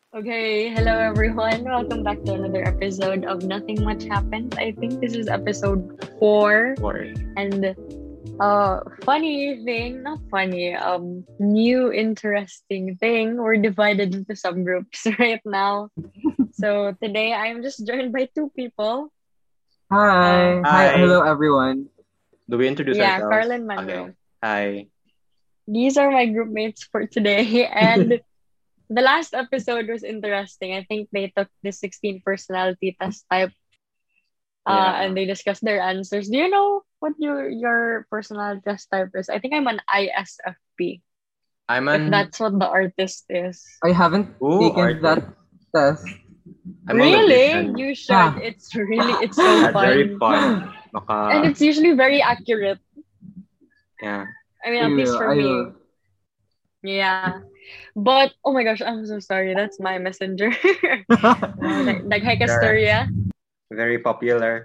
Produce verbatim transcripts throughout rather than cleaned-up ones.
Okay, hello everyone. Welcome back to another episode of Nothing Much Happens. I think this is episode four. Or And uh funny thing, not funny, um new interesting thing, we're divided into subgroups right now. So today I'm just joined by two people. Hi. Um Hi. hi, Hello, everyone. do we introduce yeah, Carl ourselves? and Okay. Monroe. Hi. These are my group mates for today. And the last episode was interesting. I think they took the sixteen personality test type uh, Yeah. and they discuss their answers. Do you know what your your personality test type is? I think I'm an I S F P, I'm if an that's what the artist is. I haven't ooh taken that artist. test. I'm a Really? magician. You should. Yeah. It's really it's so That's very fun. fun. And Maka it's usually very accurate. yeah. I mean, I at least will. for I me. will. Yeah. But oh my gosh, I'm so sorry. That's my messenger. Wow, like like Very Hycastoria. very popular.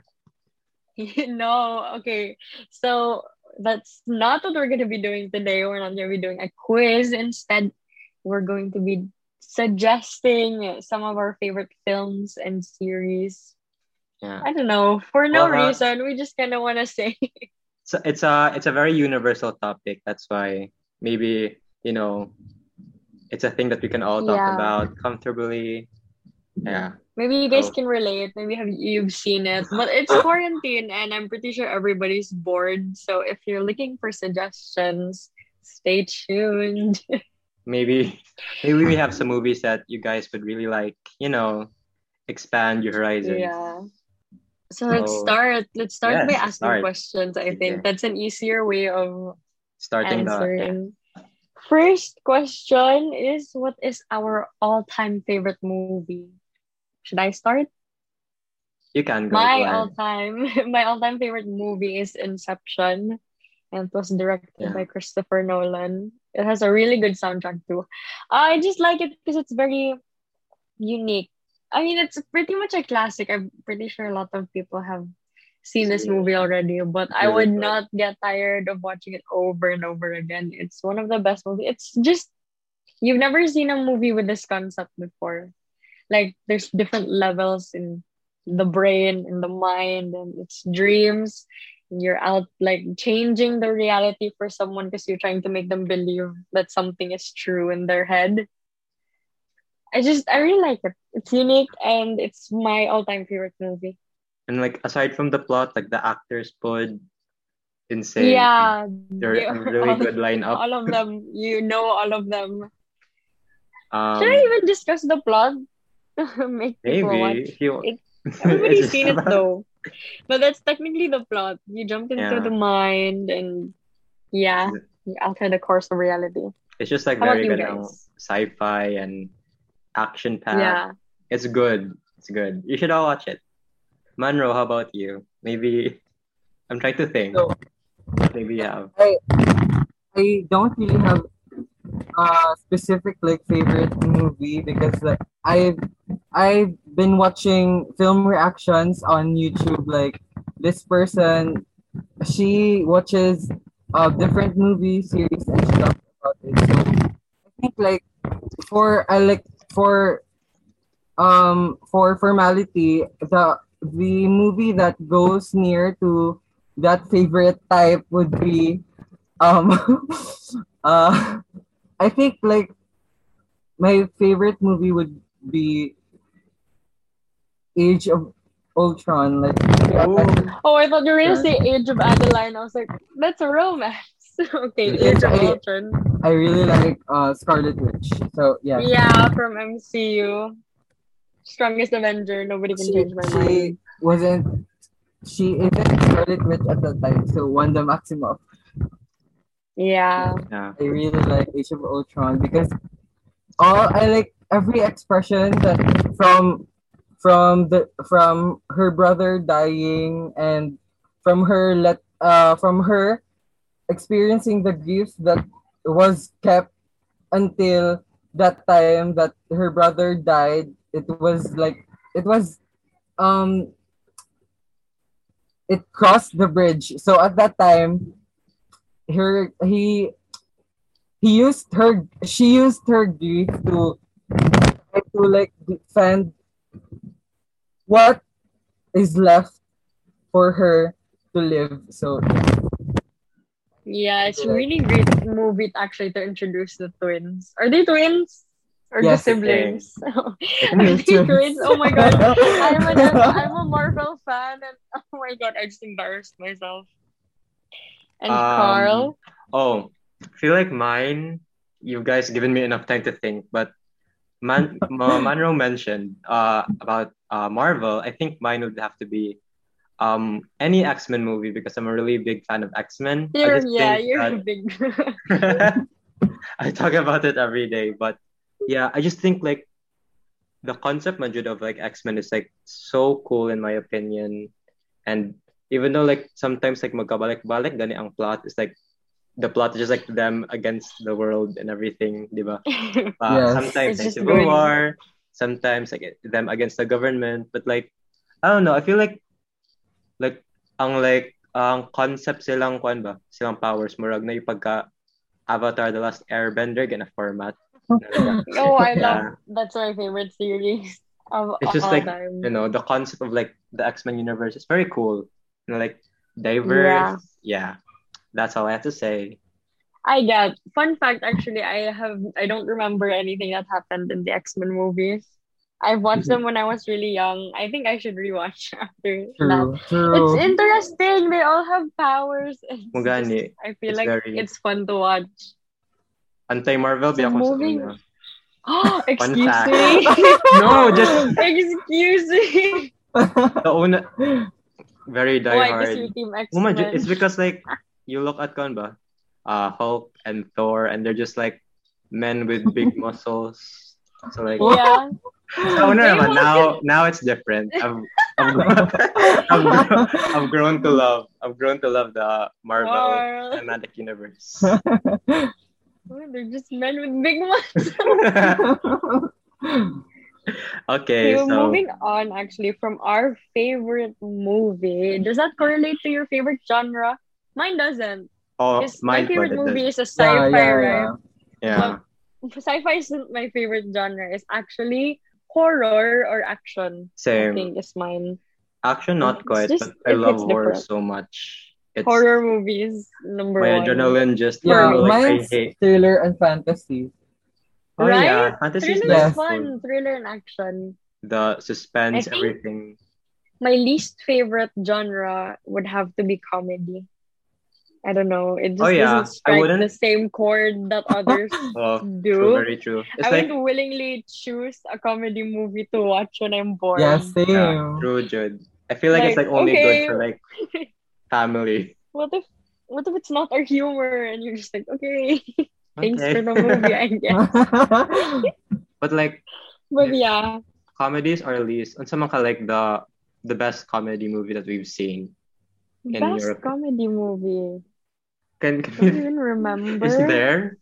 No, okay. So that's not what we're gonna be doing today. We're not gonna be doing a quiz. Instead, we're going to be suggesting some of our favorite films and series. Yeah. I don't know, for no Well, uh, reason. We just kind of want to say, so it's a it's a very universal topic. That's why maybe, you know, it's a thing that we can all talk yeah. about comfortably. Yeah. Maybe you guys So can relate. Maybe have you've seen it, but it's quarantine, and I'm pretty sure everybody's bored. So if you're looking for suggestions, stay tuned. maybe maybe we have some movies that you guys would really like, you know, expand your horizons. Yeah. So let's So start. Let's start by yes, asking start. questions. I Sige. think that's an easier way of Starting the yeah. answering. First question is, what is our all-time favorite movie? Should I start? You can go. My Go ahead. all-time my all-time favorite movie is Inception, and it was directed Yeah. by Christopher Nolan. It has a really good soundtrack too. I just like it because it's very unique. I mean, it's pretty much a classic. I'm pretty sure a lot of people have seen this Really, movie already, but I really would good. not get tired of watching it over and over again. It's one of the best movies. It's just you've never seen a movie with this concept before. Like there's different levels in the brain and the mind and its dreams. And you're out like changing the reality for someone because you're trying to make them believe that something is true in their head. I just I really like it. It's unique and it's my all-time favorite movie. And like aside from the plot, like the actors put insane. Yeah, They're they a are really all, good lineup. all of them. You know all of them. Should I Um, even discuss the plot? Make people watch maybe if you it. it's Everybody's just seen it about though. But that's technically the plot. You jump into the yeah. mind and yeah, you alter the course of reality. It's just like How about very you good um, guys? sci-fi and action packed. Yeah. It's good. It's good. You should all watch it. Monroe, how about you? Maybe I'm trying to think. So Maybe you have. I I don't really have a specific like favorite movie because like I've I've been watching film reactions on YouTube. Like this person, she watches uh different movie series and she talks about it. So I think like for I like for um for formality, the the movie that goes near to that favorite type would be um uh I think like my favorite movie would be Age of Ultron. Like Ooh. Oh, I thought you were gonna say Age of Adeline. I was like, that's a romance. Okay, Age because of I Ultron. I really like uh Scarlet Witch. So yes, Yeah, from M C U. Strongest Avenger. Nobody can she change my she mind. wasn't she isn't Scarlet Witch at that time. So Wanda Maximoff. Yeah. Yeah. I really like Age of Ultron because all I like every expression that from from the from her brother dying and from her let uh from her experiencing the grief that was kept until that time that her brother died. It was like it was um it crossed the bridge. So at that time, her he he used her she used her grief to to like defend what is left for her to live. So Yeah, it's a really great movie actually to introduce the twins. Are they twins? Or Yes, just siblings? I Are think they Twins. twins? Oh my god. I'm an I'm a Marvel fan and oh my god, I just embarrassed myself. And um Carl? oh, I feel like mine. You guys given me enough time to think, but Man Ma- Manro mentioned uh about uh Marvel. I think mine would have to be um any X-Men movie because I'm a really big fan of X-Men. I You're just yeah, think you're a that big I talk about it every day, but yeah, I just think like the concept Majud of like X-Men is like so cool in my opinion. And even though like sometimes like magkabalik-balik gani ang plot is like the plot is just like them against the world and everything, di ba? Uh, Yes. sometimes It's like just civil going. war, sometimes like them against the government, but like I don't know, I feel like like ang like ang concept silang kuan ba, silang powers murag na yung pagka Avatar The Last Airbender gana format. Oh, I Yeah. love that's my favorite series of It's just all like time. you know the concept of like the X-Men universe is very cool. You know, like diverse. Yeah. Yeah. That's all I have to say. I get. Fun fact, actually, I have I don't remember anything that happened in the X-Men movies. I've watched them when I was really young. I think I should rewatch after that. True, It's true. interesting. They all have powers. It's just, Mugani. I feel It's like very it's fun to watch. anti-Marvel So biya ako sa moving. una. Oh, Fun excuse fact. me. No, just Excuse me. the una very Why? Because diehard. you're Team Oh my, X-Men. it's because like you look at kan ba? Uh Hulk and Thor and they're just like men with big muscles. So like Yeah. sa una They naman, want- now now it's different. I've I've, grown, I've, grown, I've grown to love I've grown to love the Marvel Carl. cinematic universe. Oh, they're just men with big ones. Okay, So so moving on, actually, from our favorite movie, does that correlate to your favorite genre? Mine doesn't. oh, Because my mine favorite what it movie does. is a sci-fi, yeah, yeah, right? yeah. Yeah, Sci-fi isn't my favorite genre. It's actually horror or action. I same. think is mine. Action not It's quite, just- but I it love hits horror different. so much. It's Horror movies number my one. adrenaline just Yeah, feel like I mine's hate. thriller and fantasy. Oh Right? yeah, fantasy is Thriller Yes. is fun. Thriller and action. The suspense, I think- everything. My least favorite genre would have to be comedy. I don't know. It just Oh, yeah. doesn't I strike wouldn't- the same chord that others Oh, true, do. very true. It's I like wouldn't willingly choose a comedy movie to watch when I'm bored. Yeah, same. yeah, true, Jude. I feel like, it's Like, like only okay. good for like family. What if what if it's not our humor and you're just like, okay, thanks Okay. for the movie, I guess. But like But yeah, comedies are at least on some ka like the the best comedy movie that we've seen. In best Europe. comedy movie. Can, I don't can even remember. is there?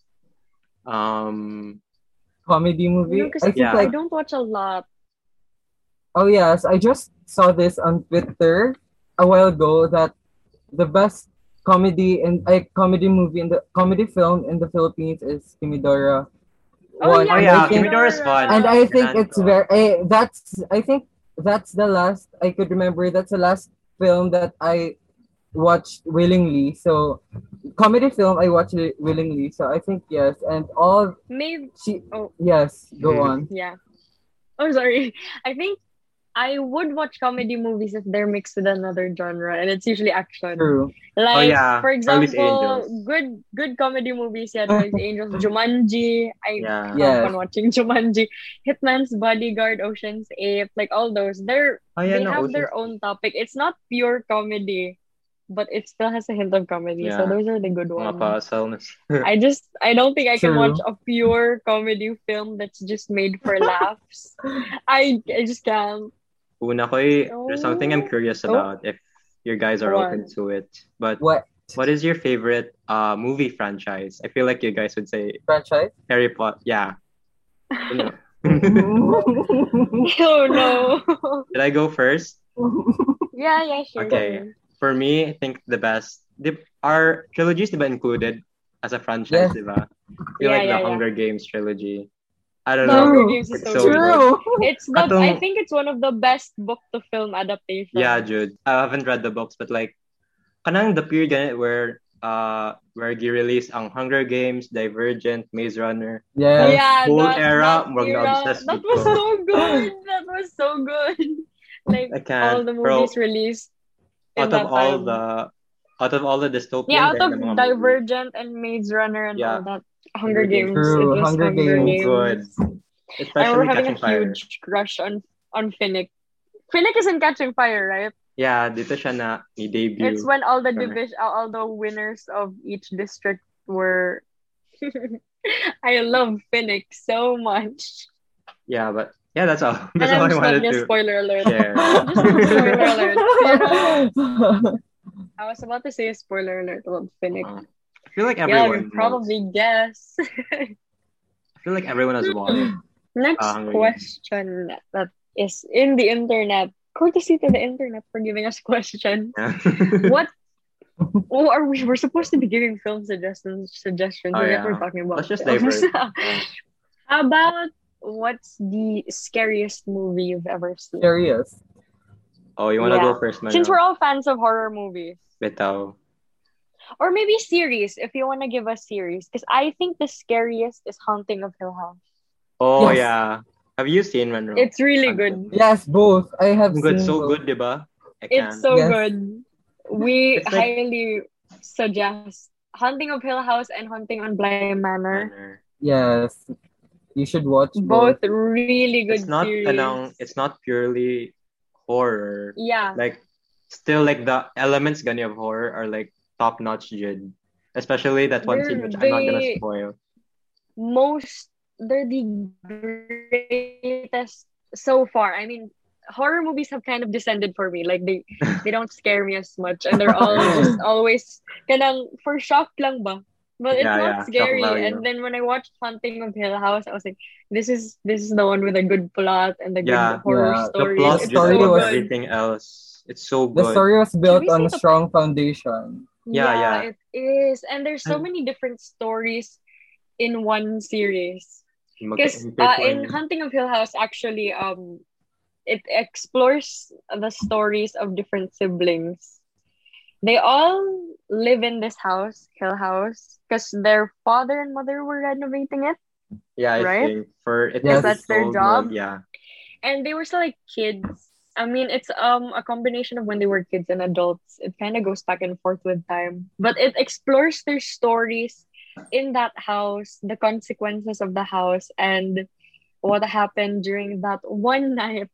Um Comedy You movie. know, 'cause I think Yeah. I like don't watch a lot. oh yes, I just saw this on Twitter a while ago that the best comedy and a comedy movie in the comedy film in the Philippines is Kimidora. Oh, One. yeah, Oh And yeah, I think, Kimidora is fun. and I think Fernando. it's very eh, that's I think that's the last I could remember. That's the last film that I watched willingly. So comedy film I watched it willingly. So I think yes, and all Maybe she Oh. yes go Mhm. on. yeah. Oh, sorry. I think I would watch comedy movies if they're mixed with another genre, and it's usually action. True. Like, yeah. for Charlie's example, Angels. good good comedy movies. Yeah, Charlie's Angels, Jumanji. I Yeah. have Yes. fun watching Jumanji, Hitman's Bodyguard, Ocean's Eight, like all those. They're Oh yeah, they no, have Ocean's- their own topic. It's not pure comedy, but it still has a hint of comedy. So Yeah. those are the good mga ones. puzzles. I just I don't think I can True. watch a pure comedy film that's just made for laughs. I I just can't. Una ko eh, there's something I'm curious Oh. about if you guys are What? open to it. But What what is your favorite uh movie franchise? I feel like you guys would say franchise? Harry Potter. Yeah. You know. Oh no. Did I go first? Yeah, yeah, sure. Okay. For me, I think the best. The, our trilogies diba included as a franchise, Yes. diba? I feel Yeah, like yeah, the yeah. Hunger Games trilogy. I don't The know. Hunger True. Games is It's so so good. good. True. It's the I Katong, think it's one of the best book to film adaptations. yeah, Jude. I haven't read the books, but like, kanang the period ganit where uh where gi-release ang Hunger Games, Divergent, Maze Runner. That Yes. Yeah, whole that era, that murag na era, obsessed that gid was ko. so good. That was so good. Like I all can't, the bro. movies released in Out of that all time. the out of all the Yeah, dystopian out ganit of na mga movies, Divergent and Maze Runner and all yeah, that, Hunger Hunger Games Games, is it True. was Hunger Hunger so Games. good, Games. I remember especially having a Catching Fire. huge crush on on Finnick. Finnick is in Catching Fire, right? Yeah, dito siya na It's ni-debut. when all the Correct. division, all the winners of each district were. I love Finnick so much. Yeah, but yeah, that's all. And That's all I'm I just not wanted gonna to spoiler alert. share. Just a spoiler alert. Pero I was about to say a spoiler alert about Finnick. Uh, I feel like Yeah, everyone you knows. probably guess. I feel like everyone has watched Next uh, Hunger Games. question that is in the internet. Courtesy to the internet for giving us questions. Yeah. What? Oh, are we? We're supposed to be giving film suggestions. Suggestions. Oh, and yet yeah. we're talking about Let's just films. divert. Yeah. How about what's the scariest movie you've ever seen? Curious. Oh, you wanna Yeah. go first, Mano? Since we're all fans of horror movies, Bitaw. or maybe series, if you want to give a series, because I think the scariest is Haunting of Hill House. Oh, Yes. yeah. Have you seen Monroe? It's really Haunted? good. Yes, both. I have Good, seen so both. good, diba? I It's can't. so Yes. good. We It's like- highly suggest Haunting of Hill House and Haunting on Bly Manor. Manner. Yes. You should watch Both both. really good It's not series. kanang, it's not purely horror. Yeah. Like, still like the elements gani of horror are like top notch, Jid. Especially that one scene They're- which I'm not gonna they- spoil. Most they're the greatest so far. I mean, horror movies have kind of descended for me. Like they they don't scare me as much, and they're all just always kanang for shock lang ba. But it's Yeah, not yeah, shock scary. value. And then when I watched Haunting of Hill House, I was like, this is this is the one with a good plot and the good Yeah. horror Yeah. The story. plot It's just story so above was- good. everything else. It's so The good. story was built we on say a the- strong foundation. Yeah, yeah. it is. And there's so And- many different stories in one series. Mag- Because uh, in intertwined. Hunting of Hill House, actually, um, it explores the stories of different siblings. They all live in this house, Hill House, because their father and mother were renovating it, Yeah, I right? think for it Yes. to be That's their so job. good, yeah. and they were still like kids. I mean, it's um a combination of when they were kids and adults. It kind of goes back and forth with time, but it explores their stories in that house, the consequences of the house, and what happened during that one night.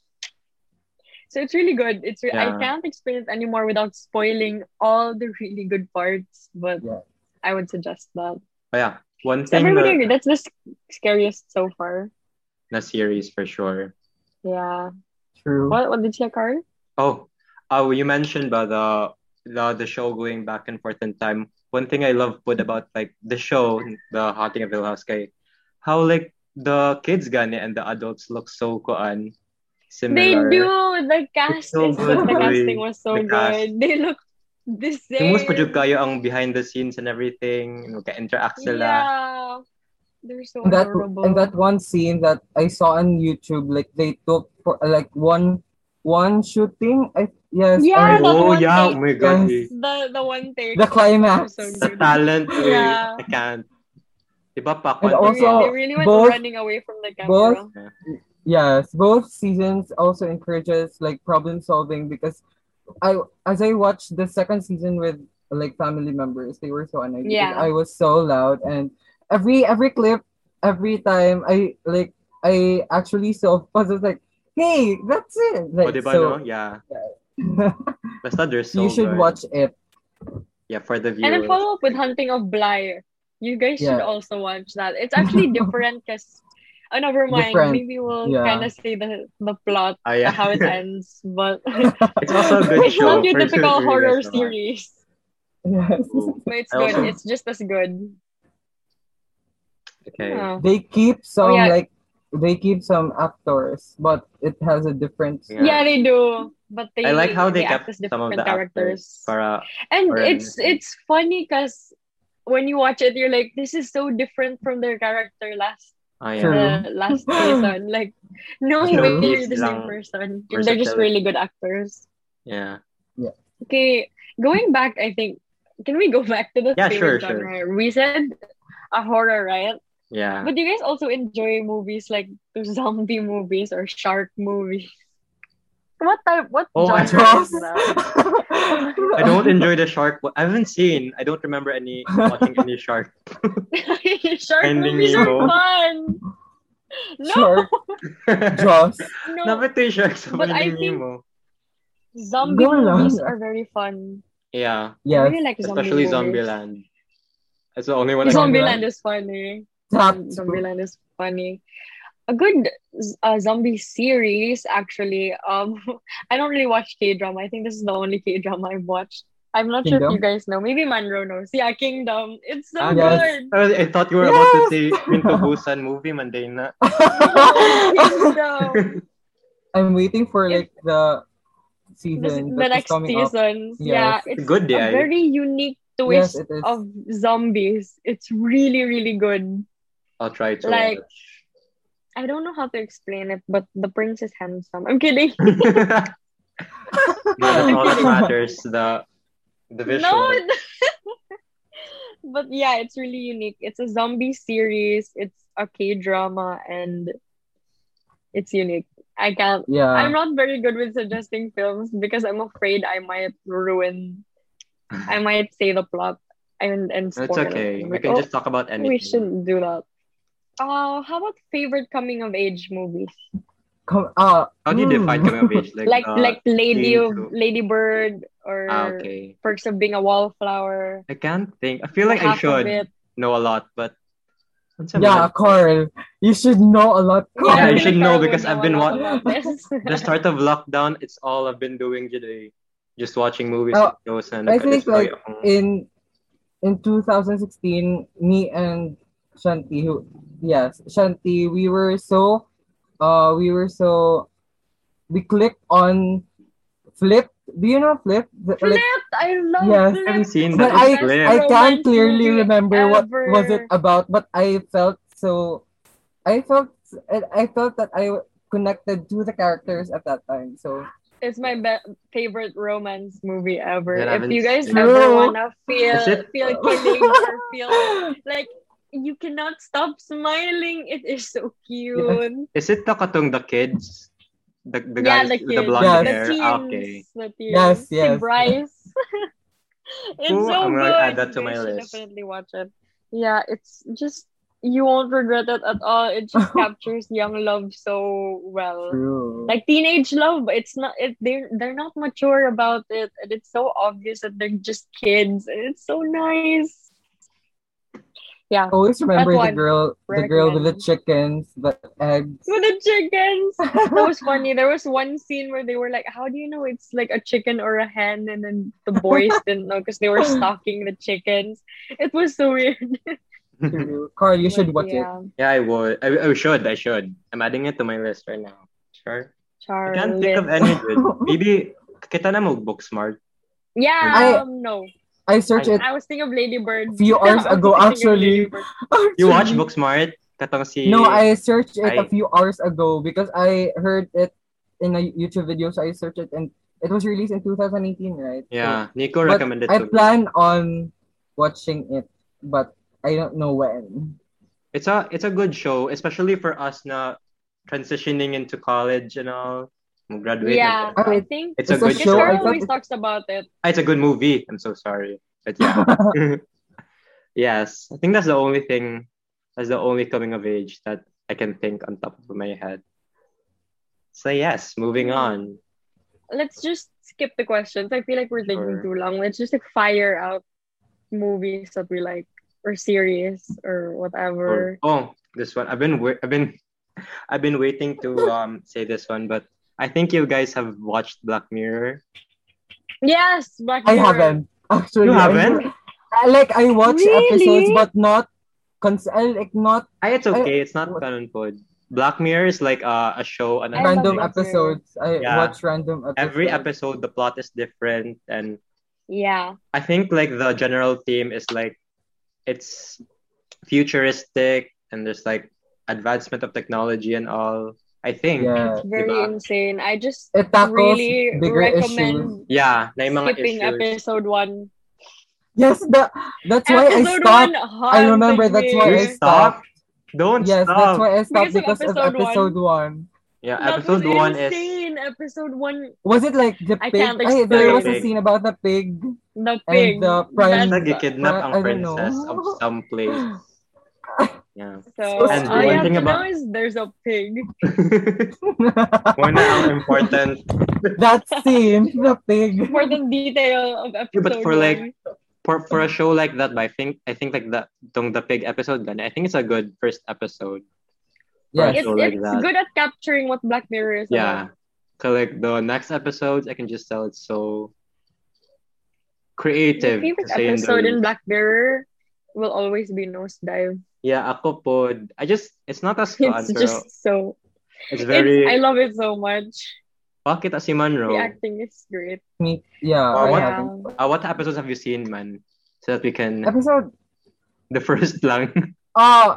So it's really good. It's re- I Yeah. can't explain it anymore without spoiling all the really good parts, but Yeah. I would suggest that. But yeah, one So thing everybody na, agree. That's the s- scariest so far. na series for sure. Yeah. True. What what did you say, Carl? Oh, oh, you mentioned about the the the show going back and forth in time. One thing I love put about like the show, the Haunting of Hill House, kay, how like the kids gani and the adults look so kuan They similar. do. The cast so is good, the boy. casting was so The cast. good. They look the Tumus pa same. jud kayo ang behind the scenes and everything, magka-interact sila. Yeah. They're so And that adorable. and that one scene that I saw on YouTube, like they took for like one one shooting. I yes. Yeah, and that Oh one yeah, take. oh my god. Yes. the the one take. The climax. So The good. talent, eh, Yeah. I can't. Diba pa And They, also, re- they really went both- running away from the both- camera. Yes, both seasons also encourages like problem solving because I as I watched the second season with like family members, they were so annoyed Yeah. because I was so loud and every every clip, every time I like I actually saw I was like, hey, that's it. Oh, Like diba so, no? Yeah. Basta they're so you should good. watch it. Yeah, for the And then viewers. follow up with Hunting of Bly. You guys should Yeah. also watch that. It's actually different because, oh, never mind. Different. Maybe we'll Yeah. kind of say the the plot, Ah, yeah. how it ends, but It's also a good it's show. not your for typical sure for you horror guys to watch. series. Yes. But it's I good. also- It's just as good. Okay. Yeah. They keep some yeah. like they keep some actors, but it has a different Yeah. Yeah, they do. But they I like how they, act kept as some of different the actors. Para, And or it's anything. it's funny because when you watch it, you're like, this is so different from their character last I True. am. the last season. Like, no Mas way True. you're Beast the same lang. person. And they're just Versatility. really good actors. Yeah. Okay, going back, I think, can we go back to the Yeah, favorite sure, sure. genre? We said a horror, right? Yeah. But do you guys also enjoy movies like the zombie movies or shark movies? What type, what Oh, I genre is Jaws. that? I don't enjoy the shark. one. I haven't seen. I don't remember any watching any shark. Shark Finding movies are Nemo. fun. No, Shark. Jaws. no. Dapat yung sharks sa But I Finding think Nemo. zombie Go lang. movies are very fun. Yeah, I Yes. really like zombie especially movies. Zombieland. That's the only one I can Zombieland Zombieland. is funny. Top Zom- two. Zombieland is funny. A good uh, zombie series, actually. Um, I don't really watch K drama. I think this is the only K drama I've watched. I'm not sure if you Kingdom. guys know. Maybe Manro knows. Yeah, Kingdom. It's so Ah, Yes. good. I, was- I thought you were about to Yes. say Train to Busan movie, Mandana. No, Kingdom. I'm waiting for It- like the This, season the that is next coming up. seasons. Yes. Yeah, it's Good a day. very unique Yes, twist it is. of zombies. It's really, really good. I'll try to Like, watch. I don't know how to explain it, but the prince is handsome. I'm kidding. No, that's all that matters. The the visual. No, it- but yeah, it's really unique. It's a zombie series. It's a K drama, and it's unique. I can't. Yeah. I'm not very good with suggesting films because I'm afraid I might ruin. I might say the plot and and It's spoil okay. it. We Like, can oh, just talk about anything. we shouldn't do that. Uh, how about favorite coming of age movies? Come, uh, How do you hmm. define coming of age? Like, Like uh, like Lady teen of to- Lady Bird or Ah, okay. Perks of Being a Wallflower. I can't think. I feel like I Half of should it. know a lot, but once I'm Yeah, like- Carl. You should know a lot. Yeah, Yeah, I you feel should like know I would because I've know a been lot wa- about this. the start of lockdown, it's all I've been doing today. Just watching movies Oh, and shows and I think nakadisplay like akong- in in two thousand sixteen, me and Shanti, who yes, Shanti, we were so uh we were so we clicked on Flip. Do you know Flip? The- Flip! like, I love Yes. Flip. I haven't seen It's but that. the I best Flip. I can't romance clearly movie remember what ever. was it about, but I felt so I felt I felt that I connected to the characters at that time. So It's my be- favorite romance movie ever. Then I If haven't you guys seen it. ever True. wanna feel Is it- feel killing or feel like you cannot stop smiling, it is so cute. Is it the katong the kids? The the Yeah, guys the with the kids, blonde Yes. the hair. teens, Ah, okay. the teens. Yes, Si yes. Bryce. It's Ooh, so I'm gonna good. add that to You my guys should list. definitely watch it. Yeah, it's just you won't regret it at all. It just captures young love so well. true. Like teenage love, but it's not it they're they're not mature about it, and it's so obvious that they're just kids, and it's so nice. Yeah. Always remember That the one. girl the girl with the Recommend. chickens, the eggs. With the chickens. That was funny. There was one scene where they were like, how do you know it's like a chicken or a hen? And then the boys didn't know because they were stalking the chickens. It was so weird. True. Carl, you should But watch it. yeah, Yeah, I would. I, I should. I should. I'm adding it to my list right now. Sure. I can't think of Charlotte. any good. Maybe kita na mo book smart. Yeah, I- um, no. I searched it I was thinking of Lady Bird. few hours I was ago, thinking of actually. Lady Bird. You watch Booksmart? Katong si No, I searched it a I- few hours ago because I heard it in a YouTube video, so I searched it and it was released in two thousand eighteen, right? Yeah, Nico So, but recommended I to me. plan on watching it, but I don't know when. It's a it's a good show, especially for us na transitioning into college and all. Graduate. Yeah, Oh, I it- think It's a It's a good this show. show. I girl thought always it- talks about it. Ah, it's a good movie. I'm so sorry. But yeah. Yes. I think that's the only thing that's the only coming of age that I can think on top of my head. So yes, moving on. Let's just skip the questions. I feel like we're taking Sure. too long. Let's just like fire out movies that we like or series or whatever. Oh, this one. I've been wa- I've been I've been waiting to um say this one, but I think you guys have watched Black Mirror. Yes, Black I Mirror. haven't actually. You I- haven't? I, like I watch Really? episodes, but not cons. I, like not Ah, it's okay. I- it's not canon pod. Black Mirror is like uh, a show on I love random Black Mirror. episodes. I Yeah. watch random episodes. every episode the plot is different, and Yeah. I think like the general theme is like it's futuristic and there's like advancement of technology and all. I think, Yeah. It's very diba? insane. I just It tackles really bigger issues. recommend Yeah, na yung mga skipping issues. episode one. Yes, the, that's why I Episode one stopped. I remember haunted that's why You I me. stopped. stop. Don't Yes, that's stop. why I stopped Because of because of episode episode one. one. Yeah, That was episode one is insane. Episode one, Was it like the I pig? can't Ay, there explain. was a Pig. scene about the pig The and pig. the prime. basta That's gikidnap pri- ang I don't know. princess of some place. Yeah. so. And All one you have thing to know about is there's a pig. Muna ang important. That scene, the pig. Important detail of Yeah, episode but for one. like for for a show like that, but I think I think like that tong the pig episode gan, I think it's a good first episode. For a Yes. It's show like it's that. good at capturing what Black Mirror is Yeah. about. So like the next episodes, I can just tell it's so My creative to favorite say in the episode in least. Black Mirror will always be Nosedive. Yeah, ako po, I just it's not as fun, It's pero just so. it's It's very I love it so much. bakit si The Monroe. acting is great. Me, yeah, Oh, I what- haven't. Uh, what episodes have you seen, man? So that we can Episode. the first lang. Uh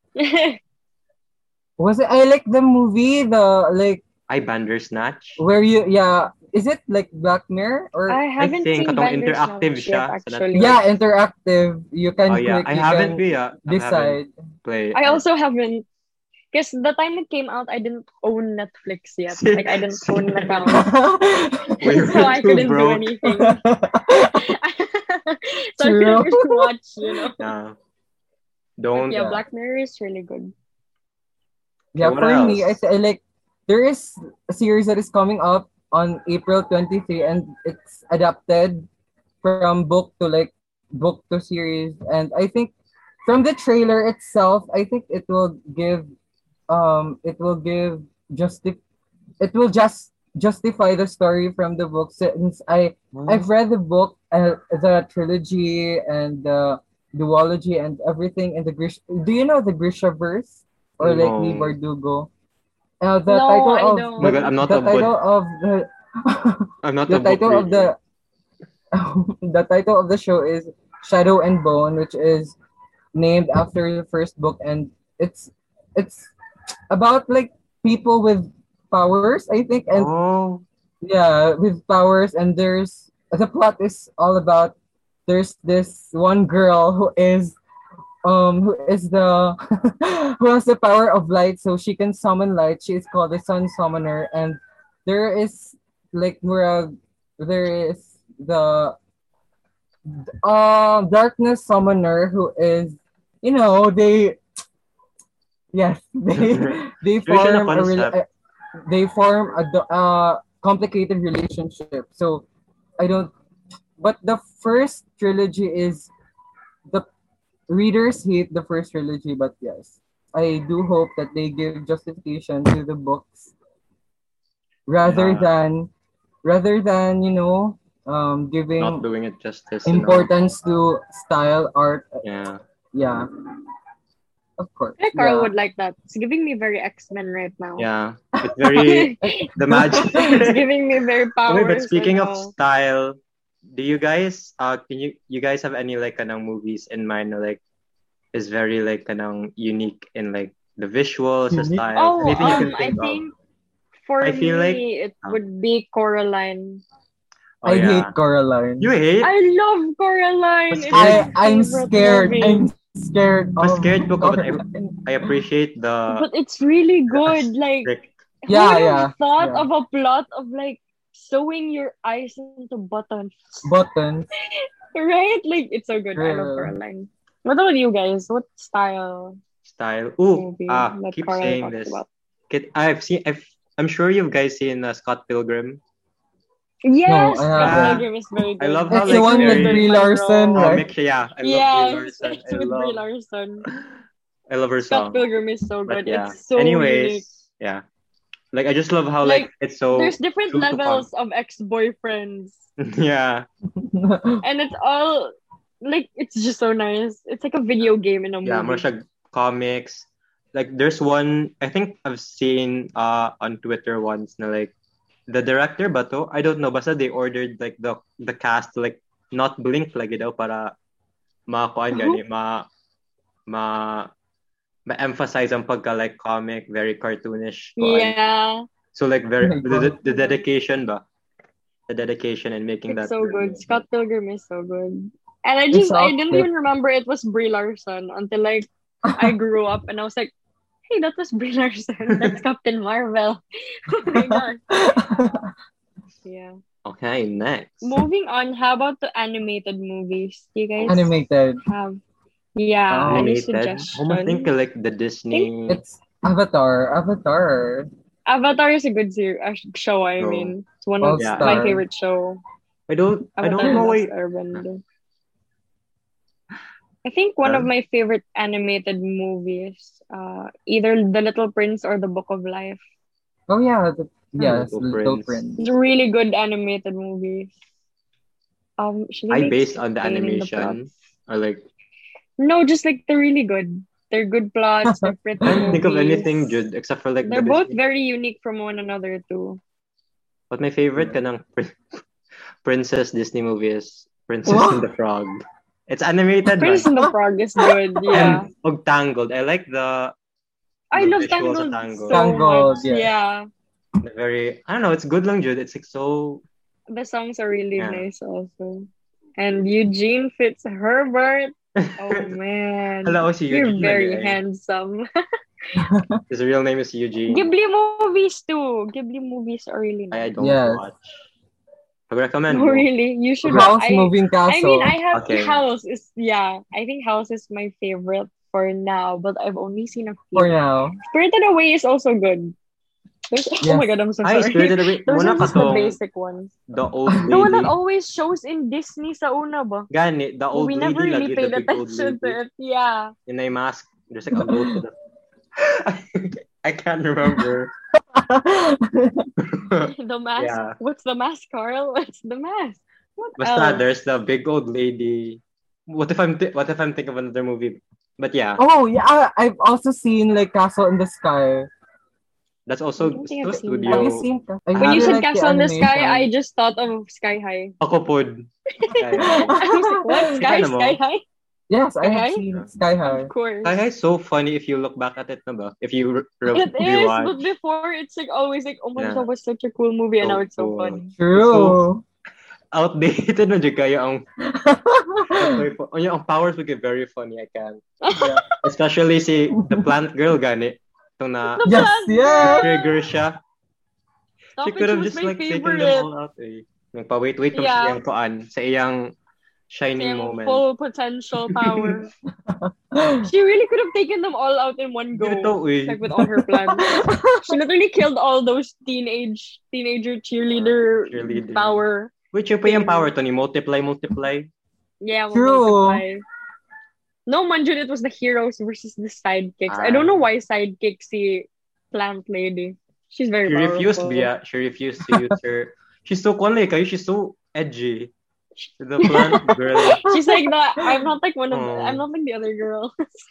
was it? I like the movie. The like I Bandersnatch. where you. Yeah, is it like Black Mirror or? I haven't think seen katong Bandersnatch interactive yet, siya sa actually. Yeah, interactive. You can Oh yeah, click. I you haven't can be uh, I haven't decide. play. I also haven't, because the time it came out, I didn't own Netflix yet. Like I didn't own an account, We so were I too couldn't do broke. anything. So I True. couldn't really watch, you know. Yeah. But Don't yeah, Yeah. Black Mirror is really good. Yeah, what for me, I, else? th- I like there is a series that is coming up on April twenty-third and it's adapted from book to like book to series, and I think from the trailer itself, I think it will give um it will give justi- it will just justify the story from the book since I I've read the book, uh, the trilogy and the duology and everything in the Grish. Do you know the Grishaverse or like Lee No. Bardugo? Uh, the No, title I of don't. Oh my the, God, I'm not the a book- title of the I'm not the a book title of reader. the the title of the show is Shadow and Bone, which is named after the first book, and it's it's about like people with powers, I think, and Oh, yeah, with powers, and there's the plot is all about there's this one girl who is um who is the who has the power of light, so she can summon light. She is called the sun summoner, and there is like Murag, there is the uh darkness summoner who is, you know, they yes they they There's a form a rela- concept. they form a do- uh, complicated relationship. So I don't. But the first trilogy is the readers hate the first trilogy, but yes, I do hope that they give justification to the books rather Yeah. than rather than you know um giving Not doing it justice. you know. importance to style art. Yeah. Yeah, of course. I think Carl Yeah. would like that. It's giving me very X-Men right now. Yeah. It's very the magic. It's giving me very powers. Okay, but speaking right of now. style, do you guys uh can you you guys have any like kanang movies in mind na, like is very like kanang unique in like the visuals, the Unique? style, Oh, anything you can um, I think of? think for I feel me like- it uh, would be Coraline. Oh, I yeah. hate Coraline. You hate? I love Coraline. But It's I my I'm favorite scared. movie. I'm scared. I'm of scared po ko, but I- Coraline. I appreciate the But it's really good. Like, strict. who Yeah, would have yeah, thought yeah. of a plot of like sewing your eyes into buttons? Buttons. Right? Like, it's so good. I love True. Coraline. What about you guys? What style Style. Ooh, movie ah, that keep Coraline saying talks this. about? Kid- I've seen. I've, I'm sure you guys seen uh, Scott Pilgrim. Yes, I Scott haven't. Pilgrim is very good. I love how It's the like one with very Brie Larson, oh, right? Mick, yeah, I love Brie Yes, Larson. it's I with Brie love, Larson. I love her Scott song. Pilgrim is so But good. yeah. It's so Anyways, unique. yeah. Like I just love how like, Like, it's so There's different true to levels of ex-boyfriends. yeah. And it's all like it's just so nice. It's like a video game in a movie. Yeah, more siya comics. Like there's one I think I've seen uh on Twitter once na like the director ba to? I don't know, basta they ordered like the the cast to like not blink lagi daw para ma kuan gani ma ma ma-emphasize ang pagka like comic, very cartoonish. Kuan. Yeah, So like very Oh my the, God. the dedication ba? The dedication and making it's that so very good. Scott Pilgrim is so good. And I It's just I didn't outfit. even remember it was Brie Larson until like I grew up and I was like, hey, that was Brie Larson. That's Captain Marvel. Oh my god. Yeah. Okay, next. Moving on, how about the animated movies? Do you guys Animated. have yeah, Oh. any Animated. suggestions? I think like the Disney. It's Avatar. Avatar. Avatar is a good ser- uh, show, I So, mean. It's one All of Yeah. my Star. favorite show. I don't I Avatar don't The know Last why. Airbender. I think one of Huh? my favorite animated movies, uh, either The Little Prince or The Book of Life. Oh yeah. The, yes, Little Little Prince. Prince. It's really good animated movies. Um, should I we based on the explain the plot? animation or like No, just like they're really good. They're good plots. They're pretty I can't think of movies. anything good except for like They're the both Disney. very unique from one another too. But my favorite kanang prin- princess Disney movie is Princess What? and the Frog. It's animated, Prince man. and the Frog is good. Yeah, And og Tangled. I like the I the love visuals Tangled of Tangled. so Tangled, much. yeah. Yeah, The very I don't know. It's good lang, Jude. It's like so the songs are really yeah. nice also. And Eugene Fitzherbert. Oh man, Hello, si you're Eugene very lagi, eh. handsome. His real name is Eugene. Ghibli movies too. Ghibli movies are really I, I nice. don't Yes. watch. Pag-recommend Oh mo. really? You should. House I. Moving I mean, Castle. I have Okay. House is yeah. I think House is my favorite for now, but I've only seen a For few. now. Spirited Away is also good. There's, oh Yes. my god, I'm so Ay, sorry. Spirited Away. Those Muna are just the katong basic ones. the old The one that lady. always shows in Disney sa una ba? Gani, the But old we never lady really lagi, paid the big old attention to lady. it. Yeah. In a mask. There's like a ghost with a... I can't remember. The mask. Yeah. What's the mask, Carl? What's the mask? What Basta, else? there's the big old lady. What if I'm th- what if I'm thinking of another movie? But yeah, Oh yeah, I- I've also seen like Castle in the Sky. that's I also don't think I've Studio. seen Have you that. seen? Ca- I When you really said like the Castle in the Sky, I animation. just thought of Sky High. Ako pod. I was like, what? Sky, Ikaw na mo? Sky High? Yes, I Sky have High? seen Sky High. Of course. Kaya it's so funny if you look back at it na ba? If you re- re- It is, but rewatch. before it's like always like, oh my Yeah. god, that was such a cool movie, and So now it's so cool. funny. True. Outdated na dyan kaya ang ang, ang powers would get very funny, I can. Yeah. Especially si the plant girl gani. Itong na The Yes, plant yes. girl! trigger siya. Stop She it, could she have was just my like taken them favorite. all out eh. Nagpa-wait-wait yeah. Yeah. sa iyang kuan, sa iyang shining Same moment. full potential power. She really could have taken them all out in one go. Ito eh. Like with all her plans. She literally killed all those teenage teenager cheerleader, Cheerleader. power. Which yung pa yung power to ni multiply multiply. Yeah, we'll True. multiply. No, Manjun, it was the heroes versus the sidekicks. I don't know why sidekick si Plant Lady. She's very She refused powerful. Bia. She refused to use her. She's so kunlay kayo. She's so edgy. The plant girl. She's like the I'm not like one of the, Oh. I'm not like the other girls.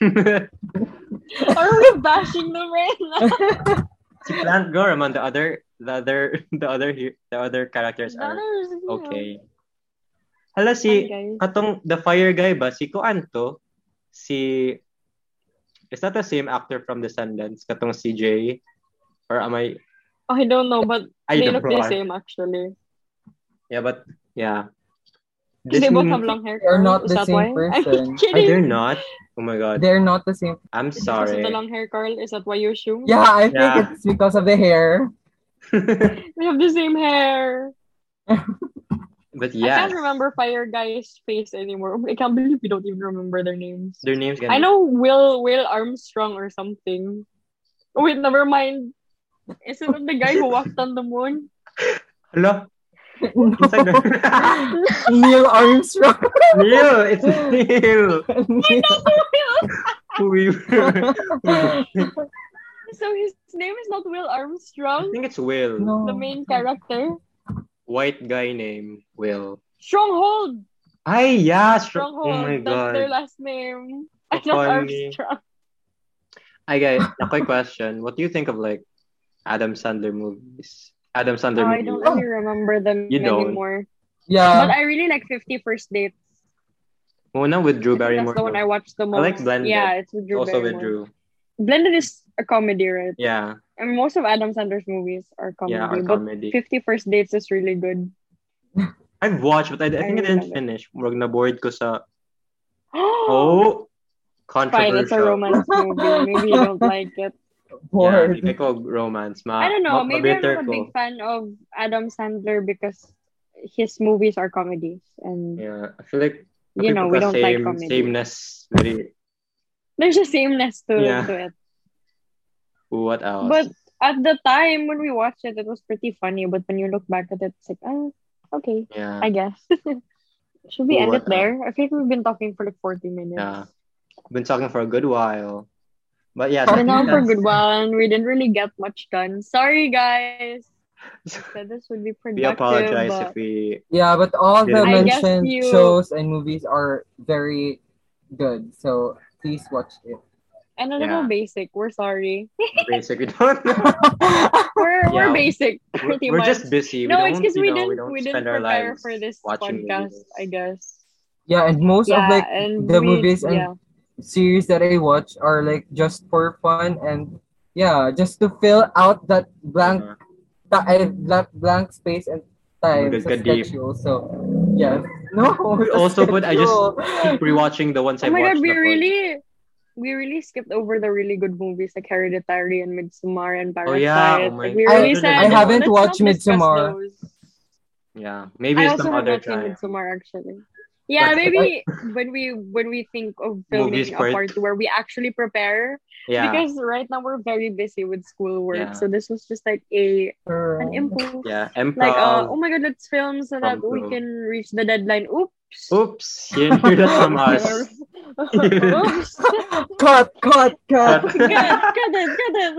Are we bashing them right now? Si plant girl man the other the other the other he- the other characters The are others, you know. okay. Hala si Hi, guys. katong the fire guy ba si Kuan to? Si is that the same actor from Descendants katong C J or am I I don't know, but I they don't look the know. same actually. Yeah, but yeah. Because they both Disney- have long hair. They're Carl. not Is the that same why? I'm person. Ay, kidding. they're not. Oh my god. They're not the same. I'm Is it because of sorry. the long hair, Carl? Is that why you assume? Yeah, I think Yeah. it's because of the hair. They have the same hair. But I yes. can't remember Fire Guy's face anymore. I can't believe we don't even remember their names. Their names I know Will Will Armstrong or something. Oh, wait, never mind. Isn't that the guy who walked on the moon? Hello? No. Inside the- Neil Armstrong. Neil! It's Neil! Who we So his name is not Will I Armstrong, think it's Will. No. the main character. White guy name Will. Stronghold. Ay, yeah. Str- Stronghold. oh my That's their god. last name. So I not funny. Armstrong. Ay, guys, a quick question. What do you think of like Adam Sandler movies? Adam Sandler Oh, I movies. don't really remember them You don't? anymore. But Yeah. I really like Fifty First Dates. Muna with Drew I think Barrymore. that's the one I watched the most. I like Blended. Yeah, it's with Drew Also with Barrymore. Drew. Blended is a comedy, right? Yeah, I mean, most of Adam Sandler's movies are yeah, comedy, or but comedy. Fifty First Dates is really good. I've watched, but I, I I think I really didn't love it. finish. Murag na bored ko sa. Oh, Oh, fine, it's a controversial. romance movie. Maybe you don't like it. Yeah, Bored. hindi ko romance. Ma, I don't know. ma, Maybe I'm mabitter not a ko. big fan of Adam Sandler because his movies are comedies, and Yeah, I feel like you know we pagka don't like same, comedy. sameness. Very. There's a sameness to, Yeah. to it. What else? But at the time when we watched it, it was pretty funny. But when you look back at it, it's like, oh, okay, yeah, I guess. Should we Ooh, end what it there? I think we've been talking for like forty minutes. yeah. Been talking for a good while. But yeah, Been I think on for a that's- good while, and we didn't really get much done. Sorry, guys. Said this would be we productive, apologize but if we. Yeah, but all the Yeah. I guess mentioned you- shows and movies are very good. So please watch it. and a little Yeah. basic. We're sorry. Basically don't know. We're we're Yeah, basic We're, pretty we're much. just busy. No, we it's don't, because you we know, didn't we don't we didn't spend our prepare lives for this watching podcast. movies. I guess. Yeah, and most Yeah, of like and the we- movies and yeah. series that I watch are like just for fun and yeah, just to fill out that blank Uh, ta- I that blank space and time Good- sa good deep. schedule. So yes, no. We sa also put- I just schedule. keep rewatching the ones Oh I my god, watched we before. really we really skipped over the really good movies like Hereditary and Midsommar and Oh, Parasite. yeah, oh my like, we God. really I- said, I haven't "Let's watched not discuss Midsommar." those." Yeah, maybe I it's also some have other not seen time. Midsommar actually. Yeah, But- maybe when we when we think of Movies filming a part. part where we actually prepare Yeah, because right now we're very busy with schoolwork. Yeah. So this was just like a Sure. an impulse. yeah. Improv. Like uh oh my god, let's film so that we Improv. can reach the deadline. Oops. Oops, you didn't hear that from us. Oops. cut, cut, cut. Cut, cut it, cut it.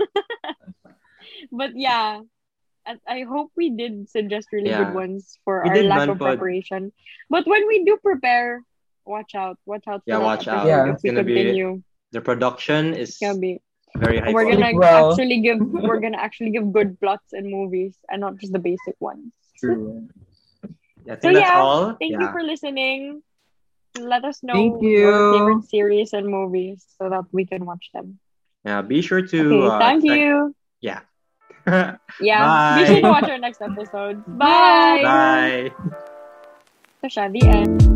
But yeah, I, I hope we did suggest really Yeah. good ones for We our did lack one of pod- preparation. But when we do prepare, watch out, watch out for Yeah, that watch out. episode Yeah. if It's we gonna be- continue. The production is It's gonna be very high we're quality. gonna Well. actually give we're gonna actually give good plots in movies and not just the basic ones. True. I think So that's yeah, all. Thank yeah. you for listening. Let us know Thank your you. favorite series and movies so that we can watch them. Yeah, be sure to. Okay, uh, thank check- you. Yeah. Yeah, be Bye. sure to watch our next episode. Bye. Bye. So siya, the end.